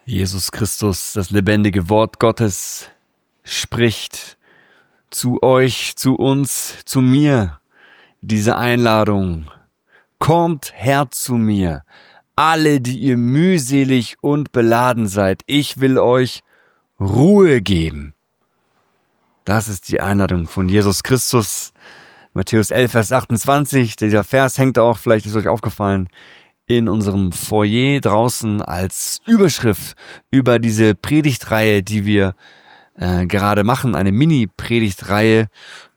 Jesus Christus, das lebendige Wort Gottes, spricht zu euch, zu uns, zu mir diese Einladung. Kommt her zu mir, alle, die ihr mühselig und beladen seid. Ich will euch Ruhe geben. Das ist die Einladung von Jesus Christus. Matthäus 11, Vers 28. Dieser Vers hängt auch, vielleicht ist euch aufgefallen, in unserem Foyer draußen als Überschrift über diese Predigtreihe, die wir gerade machen, eine Mini-Predigtreihe,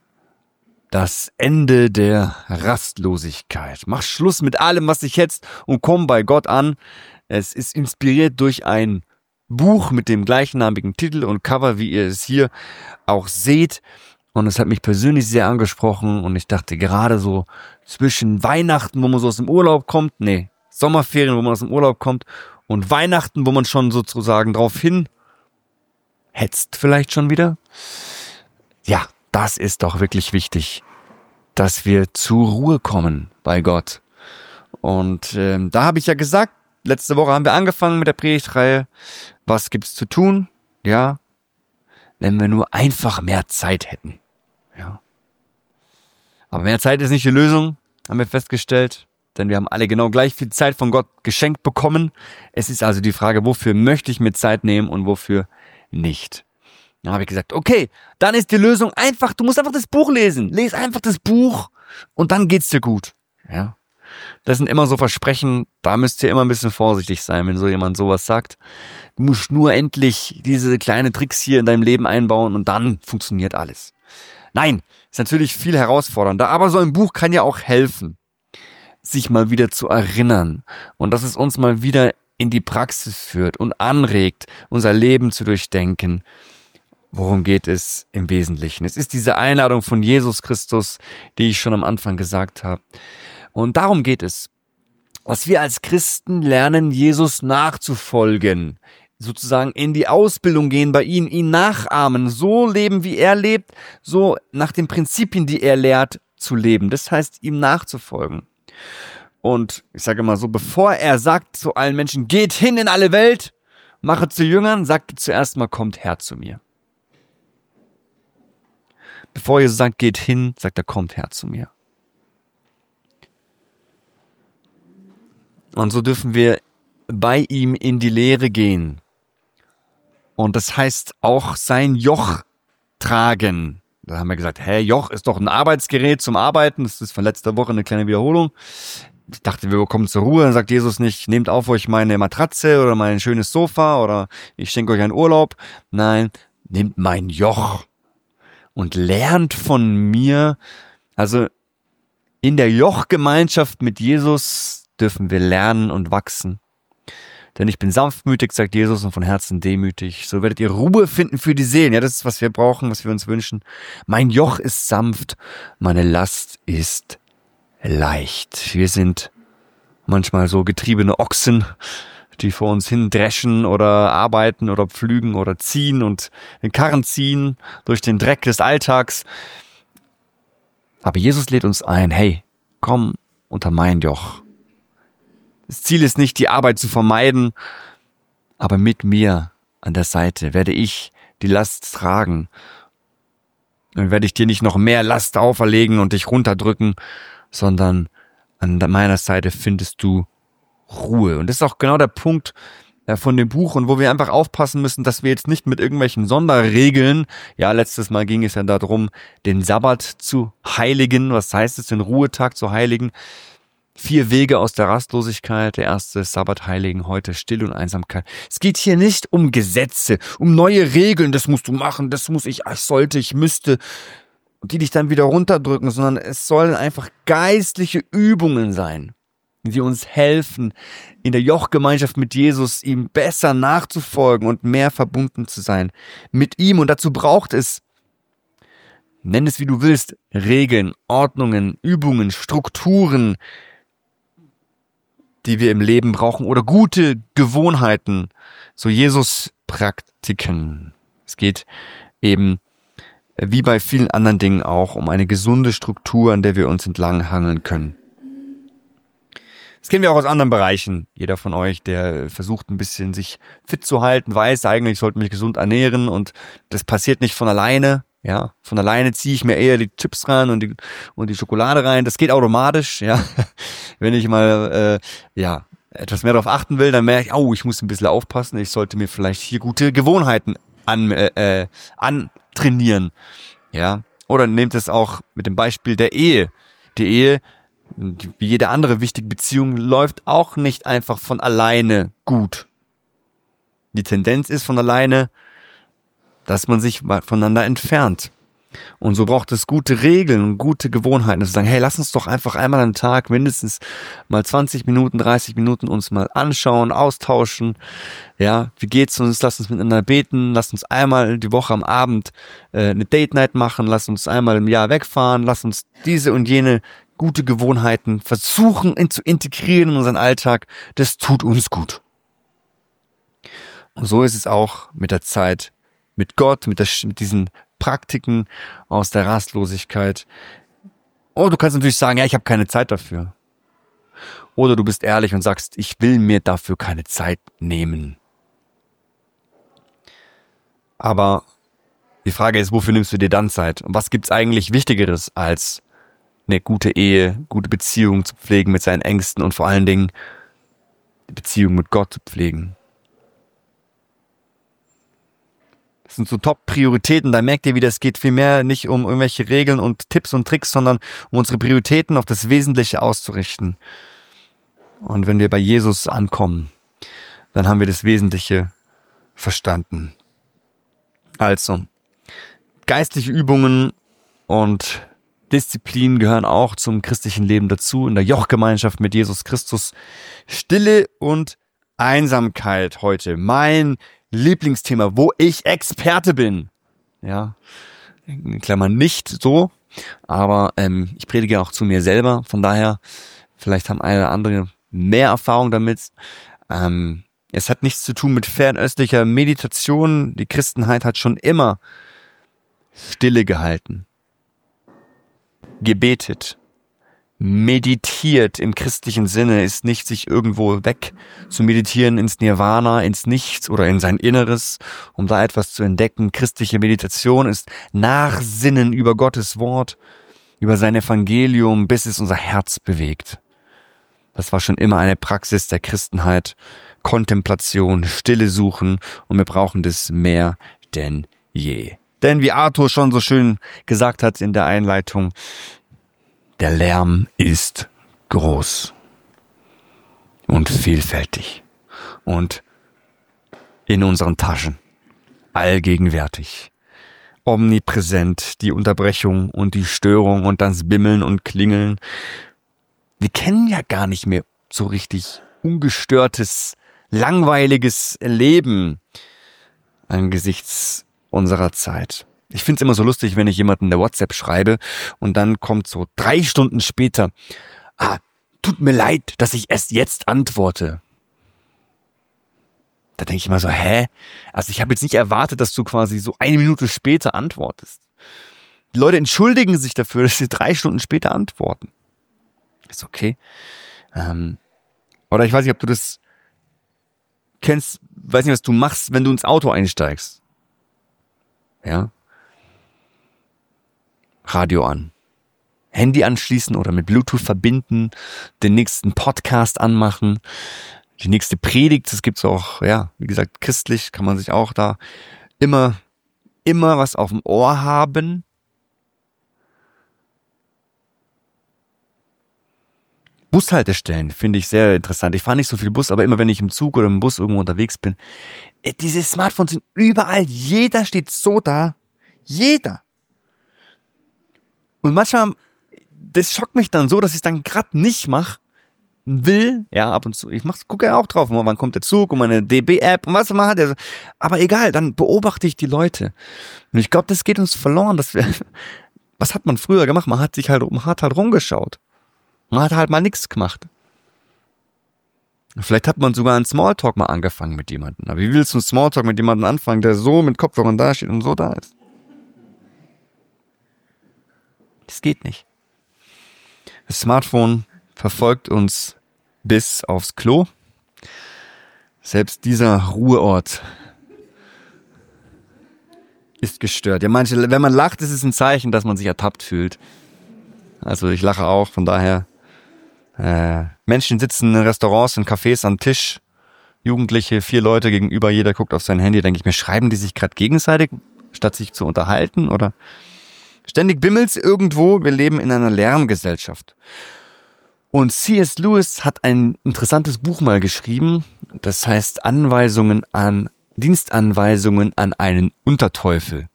das Ende der Rastlosigkeit. Mach Schluss mit allem, was dich hetzt und komm bei Gott an. Es ist inspiriert durch ein Buch mit dem gleichnamigen Titel und Cover, wie ihr es hier auch seht. Und es hat mich persönlich sehr angesprochen und ich dachte gerade so zwischen Weihnachten, wo man so aus dem Urlaub kommt, Sommerferien, wo man aus dem Urlaub kommt und Weihnachten, wo man schon sozusagen drauf hin hetzt vielleicht schon wieder. Ja, das ist doch wirklich wichtig, dass wir zur Ruhe kommen bei Gott. Und da habe ich ja gesagt, letzte Woche haben wir angefangen mit der Predigtreihe. Was gibt's zu tun? Ja, wenn wir nur einfach mehr Zeit hätten. Ja. Aber mehr Zeit ist nicht die Lösung, haben wir festgestellt. Denn wir haben alle genau gleich viel Zeit von Gott geschenkt bekommen. Es ist also die Frage, wofür möchte ich mir Zeit nehmen und wofür nicht. Dann habe ich gesagt, okay, dann ist die Lösung einfach, du musst einfach das Buch lesen. Lies einfach das Buch und dann geht's dir gut. Ja. Das sind immer so Versprechen, da müsst ihr immer ein bisschen vorsichtig sein, wenn so jemand sowas sagt. Du musst nur endlich diese kleinen Tricks hier in deinem Leben einbauen und dann funktioniert alles. Nein, ist natürlich viel herausfordernder, aber so ein Buch kann ja auch helfen, sich mal wieder zu erinnern und dass es uns mal wieder in die Praxis führt und anregt, unser Leben zu durchdenken. Worum geht es im Wesentlichen? Es ist diese Einladung von Jesus Christus, die ich schon am Anfang gesagt habe. Und darum geht es, dass wir als Christen lernen, Jesus nachzufolgen, sozusagen in die Ausbildung gehen bei ihm, ihn nachahmen, so leben, wie er lebt, so nach den Prinzipien, die er lehrt, zu leben. Das heißt, ihm nachzufolgen. Und ich sage mal so, bevor er sagt zu allen Menschen, geht hin in alle Welt, mache zu Jüngern, sagt er zuerst mal, kommt her zu mir. Bevor Jesus sagt, geht hin, sagt er, kommt her zu mir. Und so dürfen wir bei ihm in die Lehre gehen. Und das heißt auch sein Joch tragen. Da haben wir gesagt, Joch ist doch ein Arbeitsgerät zum Arbeiten. Das ist von letzter Woche eine kleine Wiederholung. Ich dachte, wir kommen zur Ruhe. Dann sagt Jesus nicht, nehmt auf euch meine Matratze oder mein schönes Sofa oder ich schenke euch einen Urlaub. Nein, nehmt mein Joch und lernt von mir. Also in der Jochgemeinschaft mit Jesus dürfen wir lernen und wachsen. Denn ich bin sanftmütig, sagt Jesus, und von Herzen demütig. So werdet ihr Ruhe finden für die Seelen. Ja, das ist, was wir brauchen, was wir uns wünschen. Mein Joch ist sanft, meine Last ist leicht. Wir sind manchmal so getriebene Ochsen, die vor uns hin dreschen oder arbeiten oder pflügen oder ziehen und den Karren ziehen durch den Dreck des Alltags. Aber Jesus lädt uns ein, hey, komm unter mein Joch. Das Ziel ist nicht, die Arbeit zu vermeiden, aber mit mir an der Seite werde ich die Last tragen. Dann werde ich dir nicht noch mehr Last auferlegen und dich runterdrücken, sondern an meiner Seite findest du Ruhe. Und das ist auch genau der Punkt von dem Buch und wo wir einfach aufpassen müssen, dass wir jetzt nicht mit irgendwelchen Sonderregeln, ja, letztes Mal ging es ja darum, den Sabbat zu heiligen. Was heißt es, den Ruhetag zu heiligen? 4 Wege aus der Rastlosigkeit. Der erste ist Sabbat heiligen, heute Stille und Einsamkeit. Es geht hier nicht um Gesetze, um neue Regeln, das musst du machen, das muss ich sollte, ich müsste, die dich dann wieder runterdrücken, sondern es sollen einfach geistliche Übungen sein, die uns helfen, in der Jochgemeinschaft mit Jesus ihm besser nachzufolgen und mehr verbunden zu sein mit ihm. Und dazu braucht es, nenn es wie du willst, Regeln, Ordnungen, Übungen, Strukturen, die wir im Leben brauchen oder gute Gewohnheiten, so Jesus-Praktiken. Es geht eben wie bei vielen anderen Dingen auch um eine gesunde Struktur, an der wir uns entlanghangeln können. Das kennen wir auch aus anderen Bereichen. Jeder von euch, der versucht ein bisschen sich fit zu halten, weiß eigentlich, ich sollte mich gesund ernähren und das passiert nicht von alleine. Ja, von alleine ziehe ich mir eher die Chips rein und die Schokolade rein. Das geht automatisch, ja. Wenn ich mal, etwas mehr darauf achten will, dann merke ich, ich muss ein bisschen aufpassen. Ich sollte mir vielleicht hier gute Gewohnheiten antrainieren, ja. Oder nehmt es auch mit dem Beispiel der Ehe. Die Ehe, wie jede andere wichtige Beziehung, läuft auch nicht einfach von alleine gut. Die Tendenz ist von alleine, dass man sich voneinander entfernt. Und so braucht es gute Regeln und gute Gewohnheiten. Dass wir sagen, hey, lass uns doch einfach einmal am Tag mindestens mal 20 Minuten, 30 Minuten uns mal anschauen, austauschen. Ja, wie geht's uns? Lass uns miteinander beten. Lass uns einmal die Woche am Abend eine Date Night machen. Lass uns einmal im Jahr wegfahren. Lass uns diese und jene gute Gewohnheiten versuchen zu integrieren in unseren Alltag. Das tut uns gut. Und so ist es auch mit der Zeit mit Gott, mit diesen Praktiken aus der Rastlosigkeit. Oh, du kannst natürlich sagen, ja, ich habe keine Zeit dafür. Oder du bist ehrlich und sagst, ich will mir dafür keine Zeit nehmen. Aber die Frage ist, wofür nimmst du dir dann Zeit? Und was gibt's eigentlich Wichtigeres, als eine gute Ehe, gute Beziehung zu pflegen mit seinen Ängsten und vor allen Dingen die Beziehung mit Gott zu pflegen? Das sind so Top-Prioritäten, da merkt ihr, wie das geht, vielmehr nicht um irgendwelche Regeln und Tipps und Tricks, sondern um unsere Prioritäten auf das Wesentliche auszurichten. Und wenn wir bei Jesus ankommen, dann haben wir das Wesentliche verstanden. Also, geistliche Übungen und Disziplin gehören auch zum christlichen Leben dazu, in der Jochgemeinschaft mit Jesus Christus. Stille und Einsamkeit heute, mein Lieblingsthema, wo ich Experte bin. Ja, in Klammern nicht so, aber ich predige auch zu mir selber, von daher, vielleicht haben eine oder andere mehr Erfahrung damit. Es hat nichts zu tun mit fernöstlicher Meditation. Die Christenheit hat schon immer Stille gehalten, gebetet, meditiert im christlichen Sinne, ist nicht sich irgendwo weg zu meditieren ins Nirvana, ins Nichts oder in sein Inneres, um da etwas zu entdecken. Christliche Meditation ist Nachsinnen über Gottes Wort, über sein Evangelium, bis es unser Herz bewegt. Das war schon immer eine Praxis der Christenheit. Kontemplation, Stille suchen, und wir brauchen das mehr denn je. Denn wie Arthur schon so schön gesagt hat in der Einleitung, der Lärm ist groß und vielfältig und in unseren Taschen, allgegenwärtig, omnipräsent, die Unterbrechung und die Störung und das Bimmeln und Klingeln. Wir kennen ja gar nicht mehr so richtig ungestörtes, langweiliges Leben angesichts unserer Zeit. Ich find's immer so lustig, wenn ich jemanden in der WhatsApp schreibe und dann kommt so 3 Stunden später, tut mir leid, dass ich erst jetzt antworte. Da denke ich immer so, Also ich habe jetzt nicht erwartet, dass du quasi so 1 Minute später antwortest. Die Leute entschuldigen sich dafür, dass sie 3 Stunden später antworten. Ist okay. Oder ich weiß nicht, ob du das kennst, weiß nicht, was du machst, wenn du ins Auto einsteigst. Ja. Radio an. Handy anschließen oder mit Bluetooth verbinden, den nächsten Podcast anmachen, die nächste Predigt, das gibt's auch, ja, wie gesagt, christlich kann man sich auch da immer was auf dem Ohr haben. Bushaltestellen finde ich sehr interessant. Ich fahre nicht so viel Bus, aber immer wenn ich im Zug oder im Bus irgendwo unterwegs bin, diese Smartphones sind überall. Jeder steht so da. Jeder. Und manchmal, das schockt mich dann so, dass ich es dann gerade nicht mache, will, ja, ab und zu. Gucke ja auch drauf, wann kommt der Zug und meine DB-App und was man hat. Aber egal, dann beobachte ich die Leute. Und ich glaube, das geht uns verloren, was hat man früher gemacht? Man hat halt rumgeschaut. Man hat halt mal nichts gemacht. Vielleicht hat man sogar einen Smalltalk mal angefangen mit jemandem. Aber wie willst du einen Smalltalk mit jemandem anfangen, der so mit Kopfhörern da steht und so da ist? Das geht nicht. Das Smartphone verfolgt uns bis aufs Klo. Selbst dieser Ruheort ist gestört. Ja, wenn man lacht, ist es ein Zeichen, dass man sich ertappt fühlt. Also ich lache auch, von daher. Menschen sitzen in Restaurants, in Cafés am Tisch. Jugendliche, 4 Leute gegenüber, jeder guckt auf sein Handy. Denke ich mir, schreiben die sich gerade gegenseitig, statt sich zu unterhalten? Oder ständig bimmelt's irgendwo. Wir leben in einer Lärmgesellschaft. Und C.S. Lewis hat ein interessantes Buch mal geschrieben. Das heißt Dienstanweisungen an einen Unterteufel.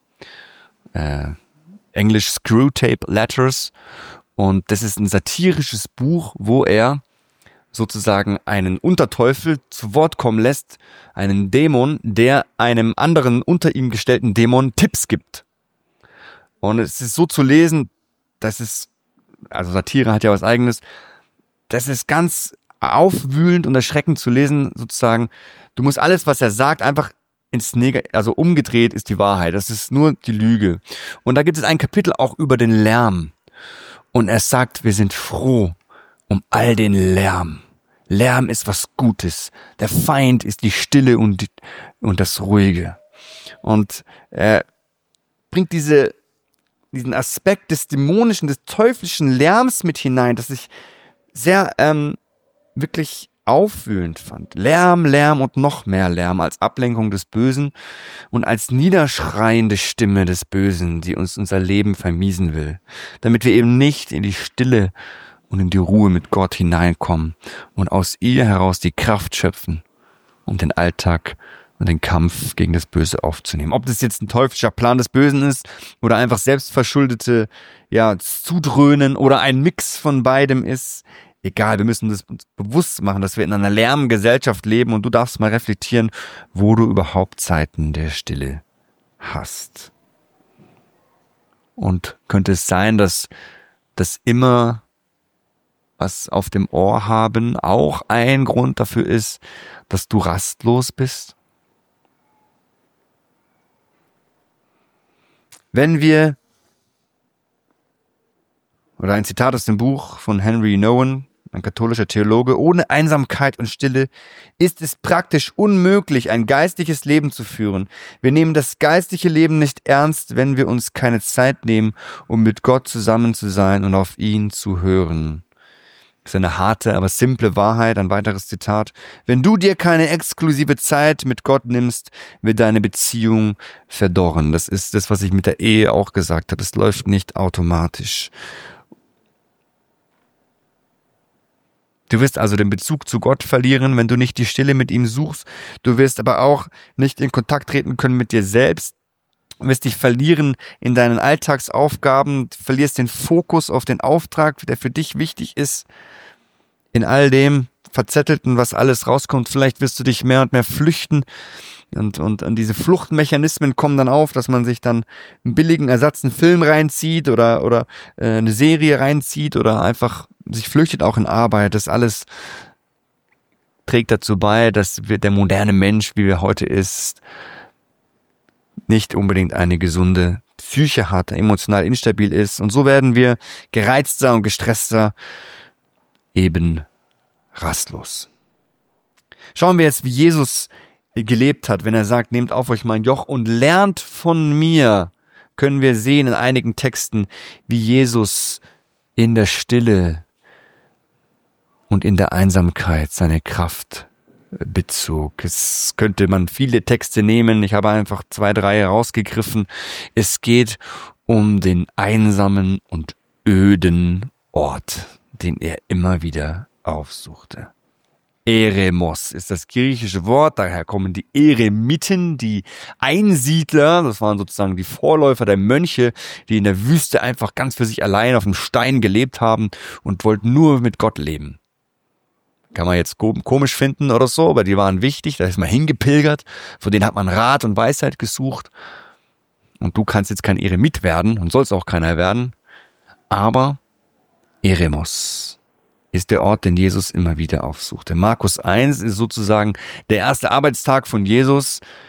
Englisch Screwtape Letters. Und das ist ein satirisches Buch, wo er sozusagen einen Unterteufel zu Wort kommen lässt, einen Dämon, der einem anderen unter ihm gestellten Dämon Tipps gibt. Und es ist so zu lesen, also Satire hat ja was Eigenes, das ist ganz aufwühlend und erschreckend zu lesen, sozusagen. Du musst alles, was er sagt, einfach also umgedreht ist die Wahrheit. Das ist nur die Lüge. Und da gibt es ein Kapitel auch über den Lärm. Und er sagt, wir sind froh um all den Lärm. Lärm ist was Gutes. Der Feind ist die Stille und das Ruhige. Und er bringt diesen Aspekt des dämonischen, des teuflischen Lärms mit hinein, das ich sehr wirklich aufwühlend fand. Lärm, Lärm und noch mehr Lärm als Ablenkung des Bösen und als niederschreiende Stimme des Bösen, die uns unser Leben vermiesen will, damit wir eben nicht in die Stille und in die Ruhe mit Gott hineinkommen und aus ihr heraus die Kraft schöpfen, um den Alltag und den Kampf gegen das Böse aufzunehmen. Ob das jetzt ein teuflischer Plan des Bösen ist oder einfach selbstverschuldete Zudröhnen oder ein Mix von beidem ist, egal, wir müssen uns bewusst machen, dass wir in einer Lärmgesellschaft leben und du darfst mal reflektieren, wo du überhaupt Zeiten der Stille hast. Und könnte es sein, dass das immer was auf dem Ohr haben auch ein Grund dafür ist, dass du rastlos bist? Oder ein Zitat aus dem Buch von Henry Nouwen, ein katholischer Theologe: Ohne Einsamkeit und Stille ist es praktisch unmöglich, ein geistliches Leben zu führen. Wir nehmen das geistliche Leben nicht ernst, wenn wir uns keine Zeit nehmen, um mit Gott zusammen zu sein und auf ihn zu hören. Das ist eine harte, aber simple Wahrheit. Ein weiteres Zitat: Wenn du dir keine exklusive Zeit mit Gott nimmst, wird deine Beziehung verdorren. Das ist das, was ich mit der Ehe auch gesagt habe. Es läuft nicht automatisch. Du wirst also den Bezug zu Gott verlieren, wenn du nicht die Stille mit ihm suchst. Du wirst aber auch nicht in Kontakt treten können mit dir selbst. Du wirst dich verlieren in deinen Alltagsaufgaben. Du verlierst den Fokus auf den Auftrag, der für dich wichtig ist. In all dem Verzettelten, was alles rauskommt, vielleicht wirst du dich mehr und mehr flüchten. Und diese Fluchtmechanismen kommen dann auf, dass man sich dann einen billigen Ersatz, einen Film reinzieht oder eine Serie reinzieht oder einfach sich flüchtet auch in Arbeit. Das alles trägt dazu bei, dass der moderne Mensch, wie er heute ist, nicht unbedingt eine gesunde Psyche hat, emotional instabil ist. Und so werden wir gereizter und gestresster, eben rastlos. Schauen wir jetzt, wie Jesus gelebt hat, wenn er sagt, nehmt auf euch mein Joch und lernt von mir, können wir sehen in einigen Texten, wie Jesus in der Stille und in der Einsamkeit seine Kraft bezog. Es könnte man viele Texte nehmen, ich habe einfach 2, 3 herausgegriffen. Es geht um den einsamen und öden Ort, den er immer wieder aufsuchte. Eremos ist das griechische Wort, daher kommen die Eremiten, die Einsiedler, das waren sozusagen die Vorläufer der Mönche, die in der Wüste einfach ganz für sich allein auf dem Stein gelebt haben und wollten nur mit Gott leben. Kann man jetzt komisch finden oder so, aber die waren wichtig, da ist man hingepilgert, von denen hat man Rat und Weisheit gesucht. Und du kannst jetzt kein Eremit werden und sollst auch keiner werden, aber Eremos ist der Ort, den Jesus immer wieder aufsuchte. Markus 1 ist sozusagen der erste Arbeitstag von Jesus.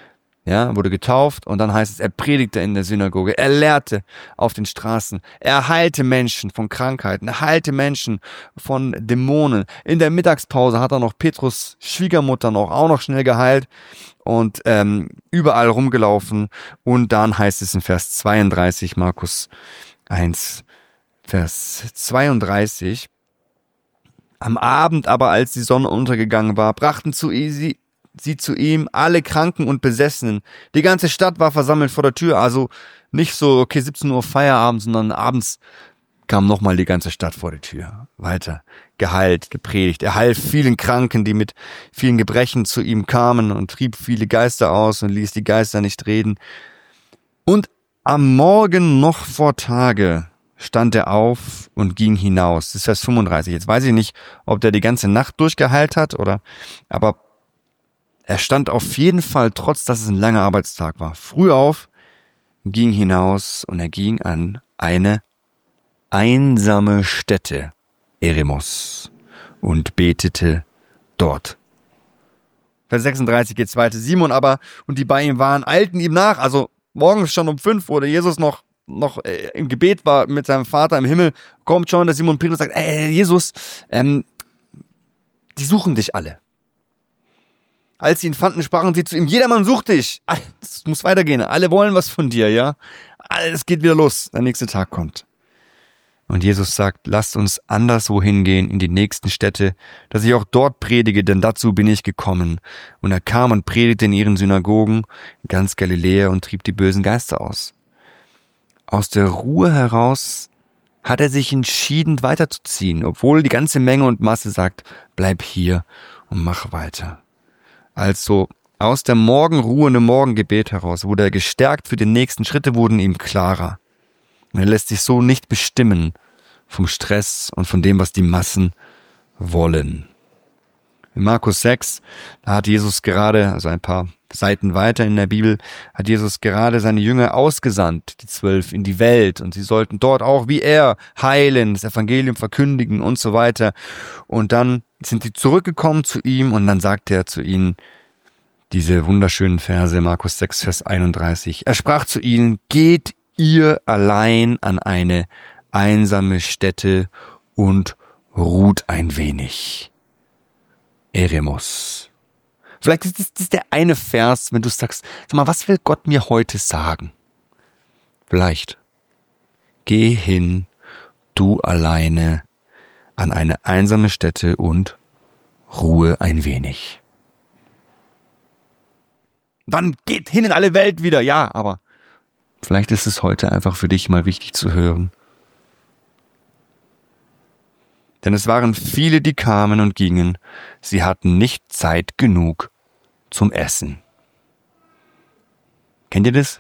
Ja, wurde getauft und dann heißt es, er predigte in der Synagoge, er lehrte auf den Straßen, er heilte Menschen von Krankheiten, er heilte Menschen von Dämonen. In der Mittagspause hat er noch Petrus Schwiegermutter auch noch schnell geheilt und überall rumgelaufen. Und dann heißt es in Vers 32, Markus 1, Vers 32, am Abend aber, als die Sonne untergegangen war, brachten sie zu ihm, alle Kranken und Besessenen. Die ganze Stadt war versammelt vor der Tür, also nicht so, okay, 17 Uhr Feierabend, sondern abends kam nochmal die ganze Stadt vor die Tür. Weiter, geheilt, gepredigt. Er half vielen Kranken, die mit vielen Gebrechen zu ihm kamen und trieb viele Geister aus und ließ die Geister nicht reden. Und am Morgen noch vor Tage stand er auf und ging hinaus. Das ist Vers 35. Jetzt weiß ich nicht, ob der die ganze Nacht durchgeheilt hat aber er stand auf jeden Fall, trotz dass es ein langer Arbeitstag war, früh auf, ging hinaus und er ging an eine einsame Stätte, Eremos, und betete dort. Vers 36 geht's weiter. Simon aber und die bei ihm waren, eilten ihm nach. Also morgens schon um 5 wurde Jesus noch im Gebet war mit seinem Vater im Himmel, kommt schon, der Simon Petrus sagt, Jesus, die suchen dich alle. Als sie ihn fanden, sprachen sie zu ihm, jedermann sucht dich. Es muss weitergehen. Alle wollen was von dir, ja? Alles geht wieder los. Der nächste Tag kommt. Und Jesus sagt, lasst uns anderswo hingehen in die nächsten Städte, dass ich auch dort predige, denn dazu bin ich gekommen. Und er kam und predigte in ihren Synagogen in ganz Galiläa und trieb die bösen Geister aus. Aus der Ruhe heraus hat er sich entschieden, weiterzuziehen, obwohl die ganze Menge und Masse sagt, bleib hier und mach weiter. Also aus der Morgenruhe und dem Morgengebet heraus wurde er gestärkt für die nächsten Schritte, wurden ihm klarer. Und er lässt sich so nicht bestimmen vom Stress und von dem, was die Massen wollen. In Markus 6, da hat Jesus gerade, also ein paar Seiten weiter in der Bibel, hat Jesus gerade seine Jünger ausgesandt, die 12, in die Welt. Und sie sollten dort auch wie er heilen, das Evangelium verkündigen und so weiter. Und dann sind sie zurückgekommen zu ihm und dann sagt er zu ihnen diese wunderschönen Verse, Markus 6, Vers 31. Er sprach zu ihnen, geht ihr allein an eine einsame Stätte und ruht ein wenig. Eremos. Vielleicht ist das der eine Vers, wenn du sagst, sag mal, was will Gott mir heute sagen? Vielleicht. Geh hin, du alleine, an eine einsame Stätte und ruhe ein wenig. Dann geht hin in alle Welt wieder, ja, aber vielleicht ist es heute einfach für dich mal wichtig zu hören. Denn es waren viele, die kamen und gingen. Sie hatten nicht Zeit genug zum Essen. Kennt ihr das?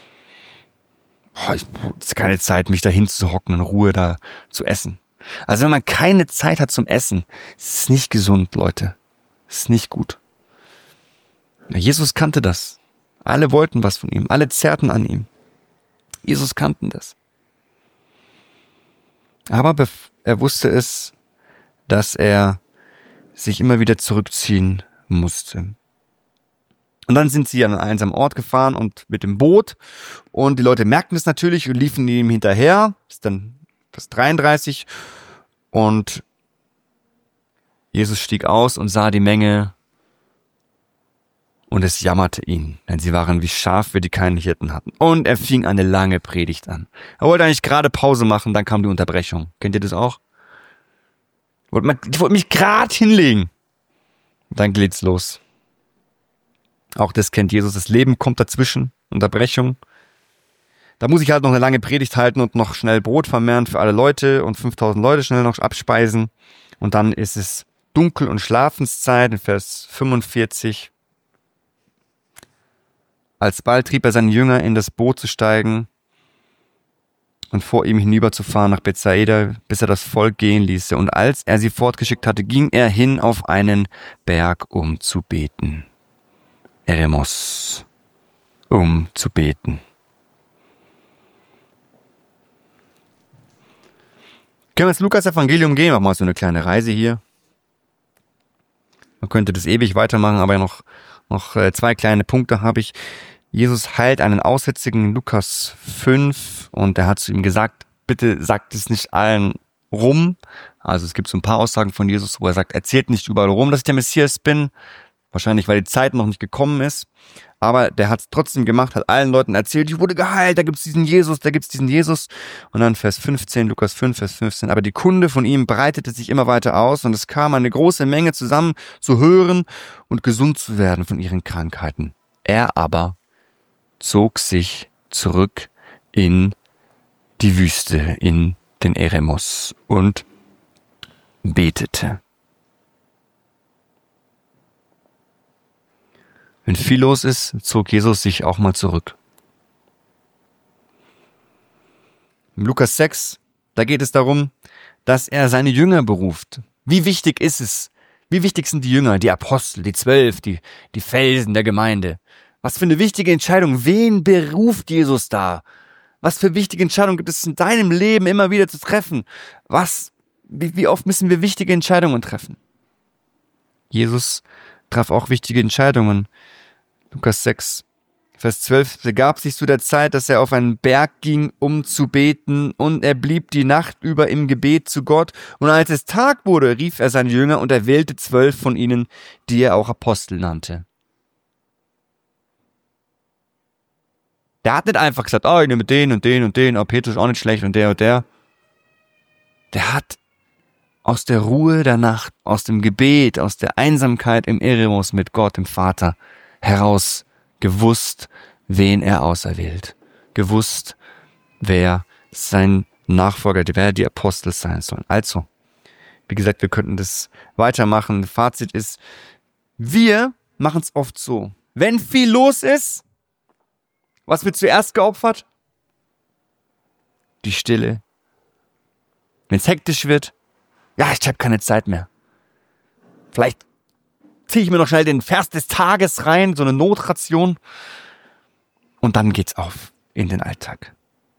Es ist keine Zeit, mich da hinzuhocken, in Ruhe da zu essen. Also wenn man keine Zeit hat zum Essen, ist es nicht gesund, Leute. Es ist nicht gut. Jesus kannte das. Alle wollten was von ihm. Alle zerrten an ihm. Jesus kannte das. Aber er wusste es, dass er sich immer wieder zurückziehen musste. Und dann sind sie an einen einsamen Ort gefahren und mit dem Boot. Und die Leute merkten es natürlich und liefen ihm hinterher. Das ist dann Vers 33. Und Jesus stieg aus und sah die Menge. Und es jammerte ihn, denn sie waren wie Schafe, die keinen Hirten hatten. Und er fing eine lange Predigt an. Er wollte eigentlich gerade Pause machen, dann kam die Unterbrechung. Kennt ihr das auch? Ich wollte mich gerade hinlegen. Und dann geht's los. Auch das kennt Jesus. Das Leben kommt dazwischen. Unterbrechung. Da muss ich halt noch eine lange Predigt halten und noch schnell Brot vermehren für alle Leute und 5000 Leute schnell noch abspeisen. Und dann ist es Dunkel- und Schlafenszeit in Vers 45. Alsbald trieb er seine Jünger, in das Boot zu steigen und vor ihm hinüberzufahren nach Bethsaida, bis er das Volk gehen ließe. Und als er sie fortgeschickt hatte, ging er hin auf einen Berg, um zu beten. Eremos, um zu beten. Können wir ins Lukas-Evangelium gehen? Machen wir mal so eine kleine Reise hier. Man könnte das ewig weitermachen, aber noch 2 kleine Punkte habe ich. Jesus heilt einen Aussätzigen in Lukas 5 und er hat zu ihm gesagt, bitte sagt es nicht allen rum. Also es gibt so ein paar Aussagen von Jesus, wo er sagt, erzählt nicht überall rum, dass ich der Messias bin. Wahrscheinlich, weil die Zeit noch nicht gekommen ist. Aber der hat es trotzdem gemacht, hat allen Leuten erzählt, ich wurde geheilt, da gibt's diesen Jesus, da gibt's diesen Jesus. Und dann Vers 15, Lukas 5, Vers 15. Aber die Kunde von ihm breitete sich immer weiter aus und es kam eine große Menge zusammen zu hören und gesund zu werden von ihren Krankheiten. Er aber zog sich zurück in die Wüste, in den Eremos und betete. Wenn viel los ist, zog Jesus sich auch mal zurück. In Lukas 6, da geht es darum, dass er seine Jünger beruft. Wie wichtig ist es? Wie wichtig sind die Jünger, die Apostel, die 12, die Felsen der Gemeinde? Was für eine wichtige Entscheidung. Wen beruft Jesus da? Was für wichtige Entscheidungen gibt es in deinem Leben immer wieder zu treffen? Wie oft müssen wir wichtige Entscheidungen treffen? Jesus traf auch wichtige Entscheidungen. Lukas 6, Vers 12, begab sich zu der Zeit, dass er auf einen Berg ging, um zu beten, und er blieb die Nacht über im Gebet zu Gott. Und als es Tag wurde, rief er seine Jünger und er wählte 12 von ihnen, die er auch Apostel nannte. Der hat nicht einfach gesagt, ich nehme den und den und den, Petrus ist auch nicht schlecht und der und der. Der hat aus der Ruhe der Nacht, aus dem Gebet, aus der Einsamkeit im Eremos mit Gott, dem Vater, heraus gewusst, wen er auserwählt. Gewusst, wer sein Nachfolger, wer die Apostel sein sollen. Also, wie gesagt, wir könnten das weitermachen. Fazit ist, wir machen es oft so. Wenn viel los ist, was wird zuerst geopfert? Die Stille. Wenn es hektisch wird, ich habe keine Zeit mehr. Vielleicht ziehe ich mir noch schnell den Vers des Tages rein, so eine Notration. Und dann geht's auf in den Alltag.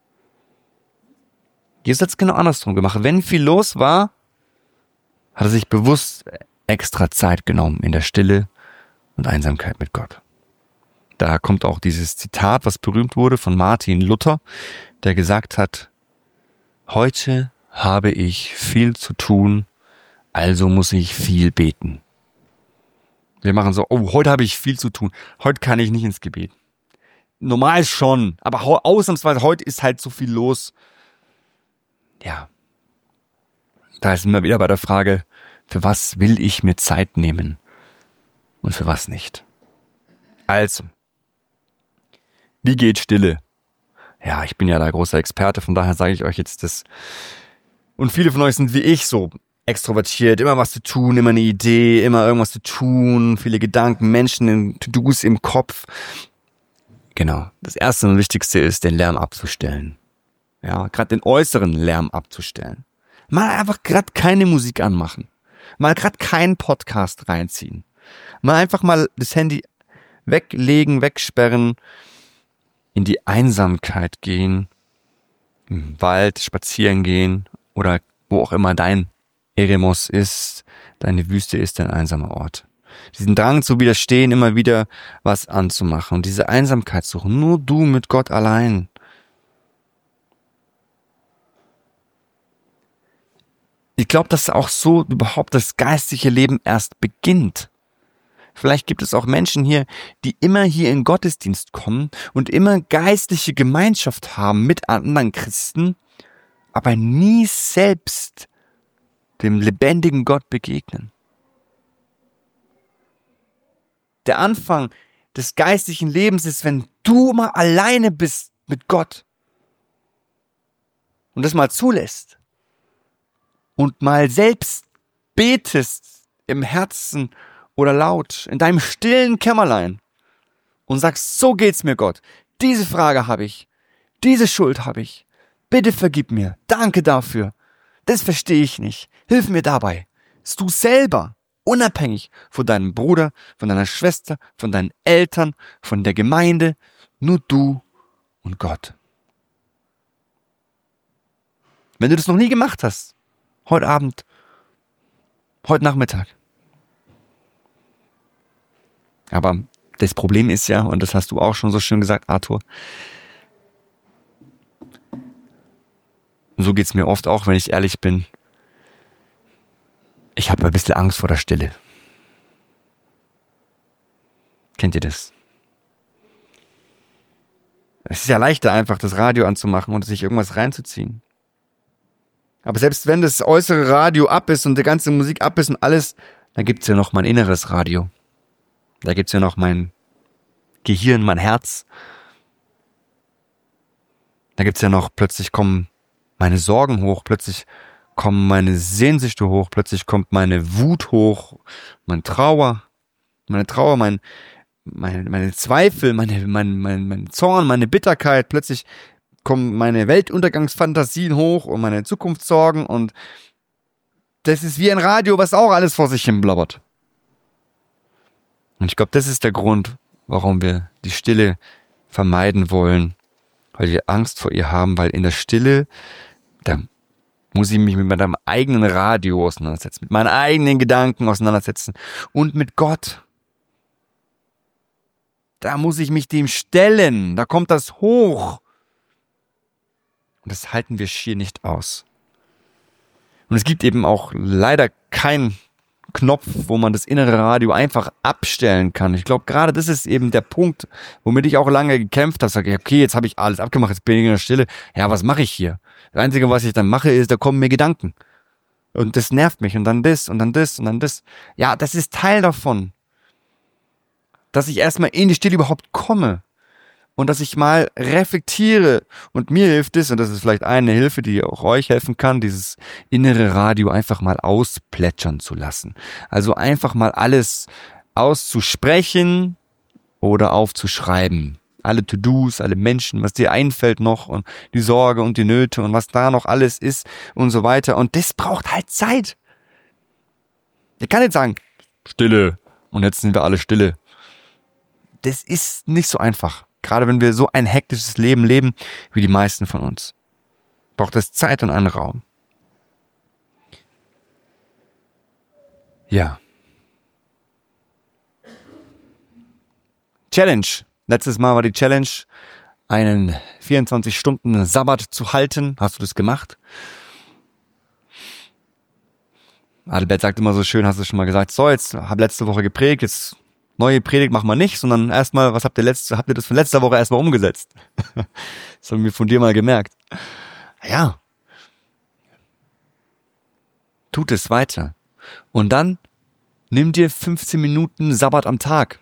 Jesus hat es genau andersrum gemacht. Wenn viel los war, hat er sich bewusst extra Zeit genommen in der Stille und Einsamkeit mit Gott. Da kommt auch dieses Zitat, was berühmt wurde von Martin Luther, der gesagt hat, heute habe ich viel zu tun, also muss ich viel beten. Wir machen so, heute habe ich viel zu tun, heute kann ich nicht ins Gebet. Normal schon, aber ausnahmsweise heute ist halt so viel los. Ja, da ist immer wieder bei der Frage, für was will ich mir Zeit nehmen und für was nicht. Also, wie geht Stille? Ja, ich bin ja da großer Experte, von daher sage ich euch jetzt das. Und viele von euch sind wie ich so extrovertiert, immer was zu tun, immer eine Idee, immer irgendwas zu tun, viele Gedanken, Menschen, To-Dos im Kopf. Genau, das Erste und Wichtigste ist, den Lärm abzustellen. Ja, gerade den äußeren Lärm abzustellen. Mal einfach gerade keine Musik anmachen. Mal gerade keinen Podcast reinziehen. Mal einfach mal das Handy weglegen, wegsperren, in die Einsamkeit gehen, im Wald spazieren gehen oder wo auch immer dein Eremos ist, deine Wüste ist, dein einsamer Ort. Diesen Drang zu widerstehen, immer wieder was anzumachen und diese Einsamkeit suchen. Nur du mit Gott allein. Ich glaube, dass auch so überhaupt das geistliche Leben erst beginnt. Vielleicht gibt es auch Menschen hier, die immer hier in Gottesdienst kommen und immer geistliche Gemeinschaft haben mit anderen Christen, aber nie selbst dem lebendigen Gott begegnen. Der Anfang des geistlichen Lebens ist, wenn du mal alleine bist mit Gott und das mal zulässt und mal selbst betest im Herzen oder laut in deinem stillen Kämmerlein und sagst, so geht's mir Gott, diese Frage habe ich, diese Schuld habe ich, bitte vergib mir, danke dafür, das verstehe ich nicht, hilf mir dabei, dass du selber, unabhängig von deinem Bruder, von deiner Schwester, von deinen Eltern, von der Gemeinde, nur du und Gott. Wenn du das noch nie gemacht hast, heute Abend, heute Nachmittag, aber Das Problem ist ja, und das hast du auch schon so schön gesagt, Arthur, so geht's mir oft auch, wenn ich ehrlich bin. Ich habe ein bisschen Angst vor der Stille. Kennt ihr das? Es ist ja leichter, einfach das Radio anzumachen und sich irgendwas reinzuziehen. Aber selbst wenn das äußere Radio ab ist und die ganze Musik ab ist und alles, dann gibt's ja noch mein inneres Radio. Da gibt's ja noch mein Gehirn, mein Herz. Da gibt's ja noch, plötzlich kommen meine Sorgen hoch, plötzlich kommen meine Sehnsüchte hoch, plötzlich kommt meine Wut hoch, meine Trauer, meine Zweifel, mein Zorn, meine Bitterkeit, plötzlich kommen meine Weltuntergangsfantasien hoch und meine Zukunftssorgen und das ist wie ein Radio, was auch alles vor sich hin blabbert. Und ich glaube, das ist der Grund, warum wir die Stille vermeiden wollen, weil wir Angst vor ihr haben, weil in der Stille, da muss ich mich mit meinem eigenen Radio auseinandersetzen, mit meinen eigenen Gedanken auseinandersetzen und mit Gott. Da muss ich mich dem stellen, da kommt das hoch. Und das halten wir schier nicht aus. Und es gibt eben auch leider keinen Knopf, wo man das innere Radio einfach abstellen kann. Ich glaube, gerade das ist eben der Punkt, womit ich auch lange gekämpft habe. Sage ich, okay, jetzt habe ich alles abgemacht, jetzt bin ich in der Stille. Ja, was mache ich hier? Das Einzige, was ich dann mache, ist, da kommen mir Gedanken. Und das nervt mich. Und dann das und dann das und dann das. Ja, das ist Teil davon. Dass ich erstmal in die Stille überhaupt komme. Und dass ich mal reflektiere. Und mir hilft es, und das ist vielleicht eine Hilfe, die auch euch helfen kann, dieses innere Radio einfach mal ausplätschern zu lassen. Also einfach mal alles auszusprechen oder aufzuschreiben. Alle To-Dos, alle Menschen, was dir einfällt noch und die Sorge und die Nöte und was da noch alles ist und so weiter. Und das braucht halt Zeit. Ich kann nicht sagen, Stille und jetzt sind wir alle stille. Das ist nicht so einfach. Gerade wenn wir so ein hektisches Leben leben, wie die meisten von uns. Braucht es Zeit und einen Raum. Ja. Challenge. Letztes Mal war die Challenge, einen 24-Stunden-Sabbat zu halten. Hast du das gemacht? Adelbert sagt immer so schön, hast du schon mal gesagt, so, jetzt habe letzte Woche geprägt, jetzt neue Predigt machen wir nicht, sondern erstmal, was habt ihr das von letzter Woche erstmal umgesetzt? Das haben wir von dir mal gemerkt. Ja. Tut es weiter. Und dann nimm dir 15 Minuten Sabbat am Tag.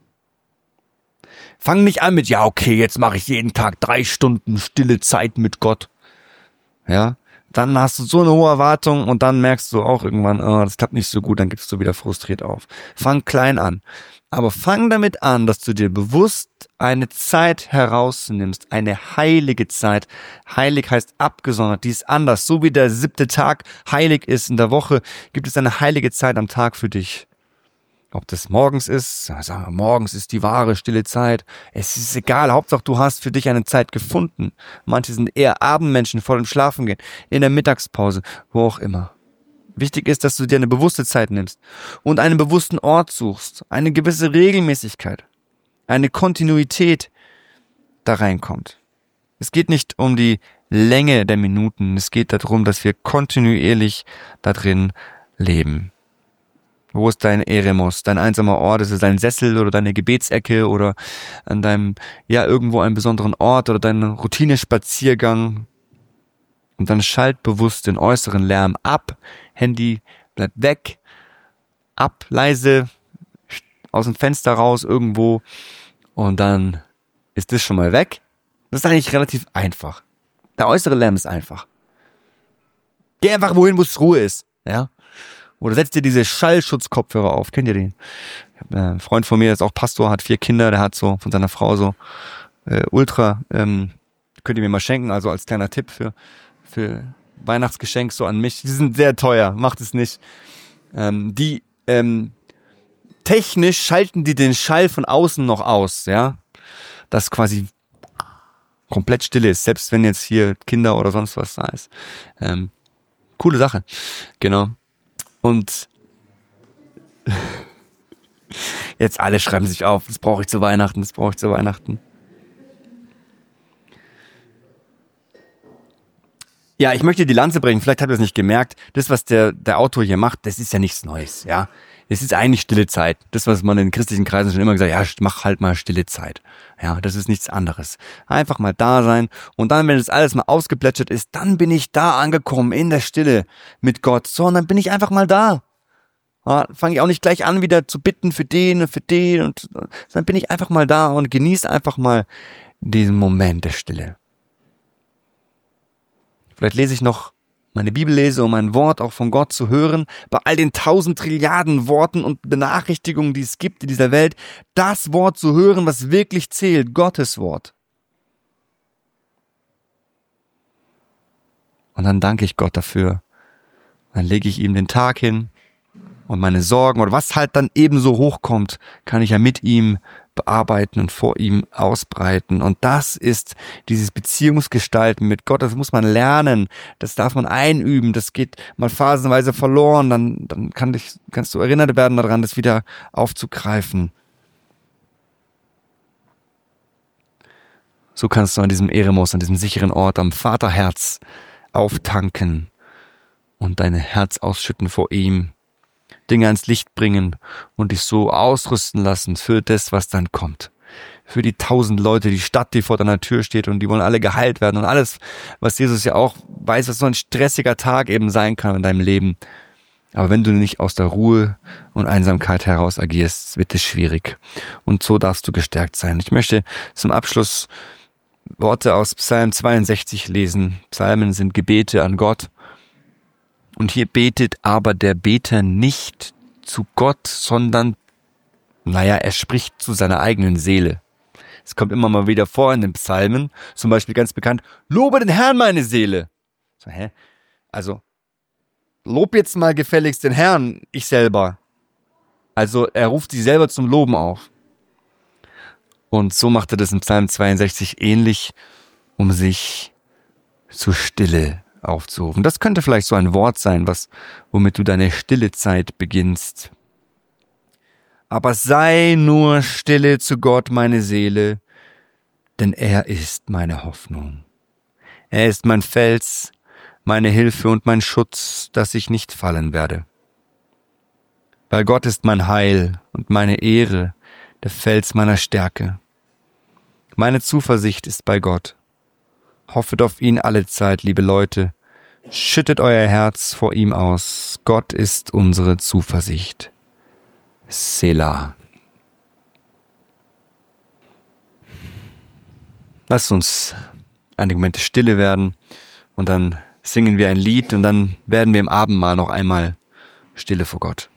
Fang nicht an mit, ja, okay, jetzt mache ich jeden Tag 3 Stunden stille Zeit mit Gott. Ja. Dann hast du so eine hohe Erwartung und dann merkst du auch irgendwann, oh, das klappt nicht so gut, dann gibst du wieder frustriert auf. Fang klein an. Aber fang damit an, dass du dir bewusst eine Zeit herausnimmst, eine heilige Zeit. Heilig heißt abgesondert, die ist anders. So wie der 7. Tag heilig ist in der Woche, gibt es eine heilige Zeit am Tag für dich. Ob das morgens ist, sagen wir, morgens ist die wahre stille Zeit. Es ist egal, Hauptsache du hast für dich eine Zeit gefunden. Manche sind eher Abendmenschen, vor dem Schlafen gehen, in der Mittagspause, wo auch immer. Wichtig ist, dass du dir eine bewusste Zeit nimmst und einen bewussten Ort suchst, eine gewisse Regelmäßigkeit, eine Kontinuität da reinkommt. Es geht nicht um die Länge der Minuten, es geht darum, dass wir kontinuierlich da drin leben. Wo ist dein Eremos, dein einsamer Ort? Ist es dein Sessel oder deine Gebetsecke oder an deinem, ja, irgendwo einen besonderen Ort oder dein Routinespaziergang? Und dann schalt bewusst den äußeren Lärm ab. Handy bleibt weg. Ab, leise, aus dem Fenster raus irgendwo. Und dann ist das schon mal weg. Das ist eigentlich relativ einfach. Der äußere Lärm ist einfach. Geh einfach wohin, wo es Ruhe ist. Ja. Oder setz dir diese Schallschutzkopfhörer auf. Kennt ihr den? Ein Freund von mir, der ist auch Pastor, hat 4 Kinder, der hat so von seiner Frau so Ultra, könnt ihr mir mal schenken, also als kleiner Tipp für Weihnachtsgeschenk so an mich. Die sind sehr teuer, macht es nicht. Technisch schalten die den Schall von außen noch aus, ja. Dass quasi komplett Stille ist, selbst wenn jetzt hier Kinder oder sonst was da ist. Coole Sache. Genau. Und Jetzt alle schreiben sich auf, das brauche ich zu Weihnachten, das brauche ich zu Weihnachten. Ja, ich möchte die Lanze brechen, vielleicht habt ihr es nicht gemerkt, das, was der Autor hier macht, das ist ja nichts Neues, ja. Es ist eigentlich stille Zeit. Das, was man in christlichen Kreisen schon immer gesagt hat, ja, mach halt mal stille Zeit. Ja, das ist nichts anderes. Einfach mal da sein und dann, wenn das alles mal ausgeplätschert ist, dann bin ich da angekommen in der Stille mit Gott. So, und dann bin ich einfach mal da. Ja, fange ich auch nicht gleich an, wieder zu bitten für den und für den und dann bin ich einfach mal da und genieße einfach mal diesen Moment der Stille. Vielleicht lese ich noch meine Bibel lese, um ein Wort auch von Gott zu hören, bei all den 1000 Trilliarden Worten und Benachrichtigungen, die es gibt in dieser Welt, das Wort zu hören, was wirklich zählt, Gottes Wort. Und dann danke ich Gott dafür. Dann lege ich ihm den Tag hin und meine Sorgen oder was halt dann ebenso hochkommt, kann ich ja mit ihm bearbeiten und vor ihm ausbreiten. Und das ist dieses Beziehungsgestalten mit Gott. Das muss man lernen. Das darf man einüben. Das geht mal phasenweise verloren. Dann kannst du erinnert werden daran, das wieder aufzugreifen. So kannst du an diesem Eremos, an diesem sicheren Ort am Vaterherz auftanken und dein Herz ausschütten vor ihm. Dinge ans Licht bringen und dich so ausrüsten lassen für das, was dann kommt. Für die 1000 Leute, die Stadt, die vor deiner Tür steht und die wollen alle geheilt werden und alles, was Jesus ja auch weiß, was so ein stressiger Tag eben sein kann in deinem Leben. Aber wenn du nicht aus der Ruhe und Einsamkeit heraus agierst, wird es schwierig. Und so darfst du gestärkt sein. Ich möchte zum Abschluss Worte aus Psalm 62 lesen. Psalmen sind Gebete an Gott. Und hier betet aber der Beter nicht zu Gott, sondern, er spricht zu seiner eigenen Seele. Es kommt immer mal wieder vor in den Psalmen, zum Beispiel ganz bekannt, lobe den Herrn, meine Seele. So, also, lob jetzt mal gefälligst den Herrn, ich selber. Also, er ruft sich selber zum Loben auf. Und so macht er das in Psalm 62 ähnlich, um sich zur Stille aufzurufen. Das könnte vielleicht so ein Wort sein, womit du deine stille Zeit beginnst. Aber sei nur stille zu Gott, meine Seele, denn er ist meine Hoffnung. Er ist mein Fels, meine Hilfe und mein Schutz, dass ich nicht fallen werde. Weil Gott ist mein Heil und meine Ehre, der Fels meiner Stärke. Meine Zuversicht ist bei Gott. Hoffet auf ihn alle Zeit, liebe Leute. Schüttet euer Herz vor ihm aus. Gott ist unsere Zuversicht. Selah. Lasst uns einige Momente stille werden und dann singen wir ein Lied und dann werden wir im Abendmahl noch einmal stille vor Gott.